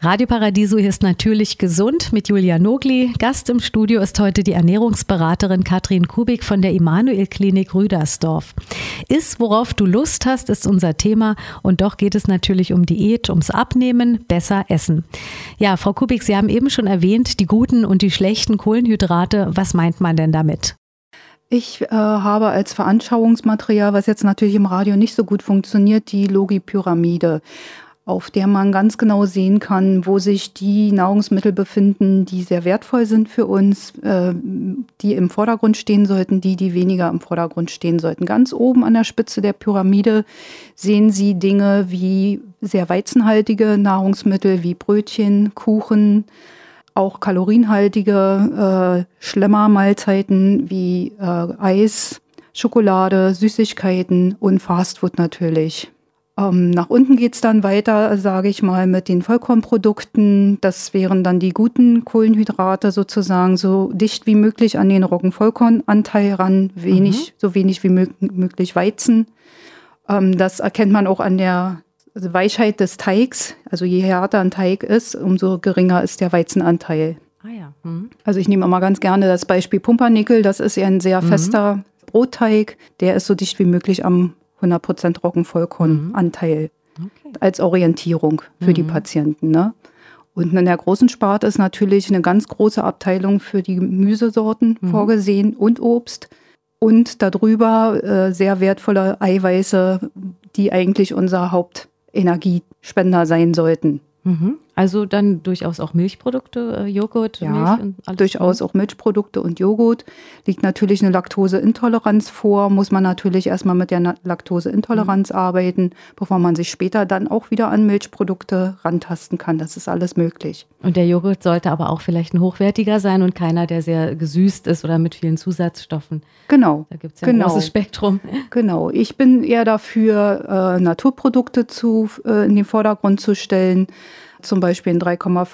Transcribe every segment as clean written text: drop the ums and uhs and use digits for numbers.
Radio Paradiso, hier ist natürlich gesund mit Julia Nogli. Gast im Studio ist heute die Ernährungsberaterin Katrin Kubik von der Immanuel-Klinik Rüdersdorf. Iss, worauf du Lust hast, ist unser Thema und doch geht es natürlich um Diät, ums Abnehmen, besser essen. Ja, Frau Kubik, Sie haben eben schon erwähnt, die guten und die schlechten Kohlenhydrate. Was meint man denn damit? Ich habe als Veranschauungsmaterial, was jetzt natürlich im Radio nicht so gut funktioniert, die Logi-Pyramide, auf der man ganz genau sehen kann, wo sich die Nahrungsmittel befinden, die sehr wertvoll sind für uns, die im Vordergrund stehen sollten, die weniger im Vordergrund stehen sollten. Ganz oben an der Spitze der Pyramide sehen Sie Dinge wie sehr weizenhaltige Nahrungsmittel wie Brötchen, Kuchen, auch kalorienhaltige Schlemmermahlzeiten wie Eis, Schokolade, Süßigkeiten und Fastfood natürlich. Nach unten geht's dann weiter, sage ich mal, mit den Vollkornprodukten. Das wären dann die guten Kohlenhydrate sozusagen, so dicht wie möglich an den Roggenvollkornanteil ran, so wenig wie möglich Weizen. Das erkennt man auch an der Weichheit des Teigs. Also je härter ein Teig ist, umso geringer ist der Weizenanteil. Ah ja. Also ich nehme immer ganz gerne das Beispiel Pumpernickel. Das ist ja ein sehr fester Brotteig. Der ist so dicht wie möglich am 100% Roggenvollkornanteil als Orientierung für die Patienten. Ne? Und in der großen Sparte ist natürlich eine ganz große Abteilung für die Gemüsesorten vorgesehen und Obst. Und darüber sehr wertvolle Eiweiße, die eigentlich unser Hauptenergiespender sein sollten. Also dann durchaus auch Milchprodukte, Joghurt, ja, Milch und alles. Durchaus auch Milchprodukte und Joghurt. Liegt natürlich eine Laktoseintoleranz vor, muss man natürlich erstmal mit der Laktoseintoleranz arbeiten, bevor man sich später dann auch wieder an Milchprodukte rantasten kann. Das ist alles möglich. Und der Joghurt sollte aber auch vielleicht ein hochwertiger sein und keiner, der sehr gesüßt ist oder mit vielen Zusatzstoffen. Genau. Da gibt es ja ein großes Spektrum. Genau. Ich bin eher dafür, Naturprodukte in den Vordergrund zu stellen. Zum Beispiel ein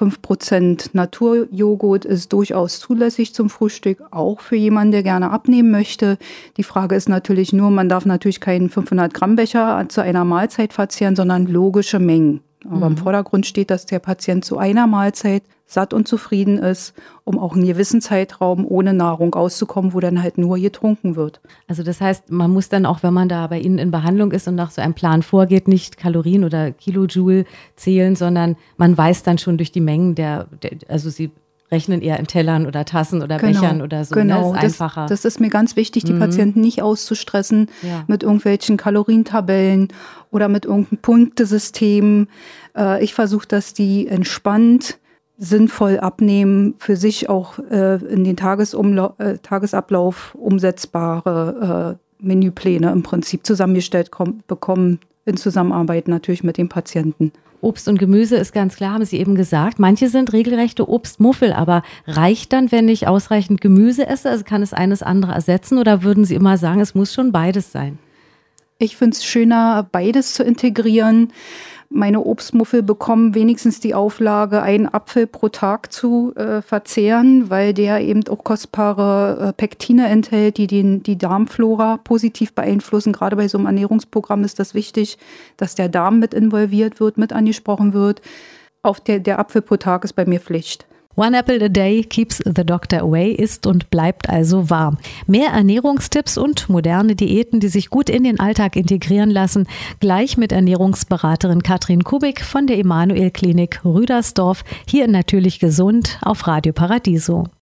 3,5% Naturjoghurt ist durchaus zulässig zum Frühstück, auch für jemanden, der gerne abnehmen möchte. Die Frage ist natürlich nur, man darf natürlich keinen 500-Gramm-Becher zu einer Mahlzeit verzehren, sondern logische Mengen. Aber im Vordergrund steht, dass der Patient zu einer Mahlzeit satt und zufrieden ist, um auch einen gewissen Zeitraum ohne Nahrung auszukommen, wo dann halt nur getrunken wird. Also das heißt, man muss dann auch, wenn man da bei Ihnen in Behandlung ist und nach so einem Plan vorgeht, nicht Kalorien oder Kilojoule zählen, sondern man weiß dann schon durch die Mengen also Sie rechnen eher in Tellern oder Tassen oder Bechern oder so. Genau, ne? Das ist einfacher. Das ist mir ganz wichtig, die Patienten nicht auszustressen mit irgendwelchen Kalorientabellen oder mit irgendeinem Punktesystem. Ich versuche, dass die entspannt, sinnvoll abnehmen, für sich auch in den Tagesablauf umsetzbare Menüpläne im Prinzip zusammengestellt bekommen, in Zusammenarbeit natürlich mit dem Patienten. Obst und Gemüse ist ganz klar, haben Sie eben gesagt. Manche sind regelrechte Obstmuffel, aber reicht dann, wenn ich ausreichend Gemüse esse? Also kann es eines andere ersetzen oder würden Sie immer sagen, es muss schon beides sein? Ich finde es schöner, beides zu integrieren. Meine Obstmuffel bekommen wenigstens die Auflage, einen Apfel pro Tag zu verzehren, weil der eben auch kostbare Pektine enthält, die die Darmflora positiv beeinflussen. Gerade bei so einem Ernährungsprogramm ist das wichtig, dass der Darm mit involviert wird, mit angesprochen wird. Der Apfel pro Tag ist bei mir Pflicht. One apple a day keeps the doctor away ist und bleibt also wahr. Mehr Ernährungstipps und moderne Diäten, die sich gut in den Alltag integrieren lassen, gleich mit Ernährungsberaterin Katrin Kubik von der Immanuel-Klinik Rüdersdorf, hier in Natürlich Gesund auf Radio Paradiso.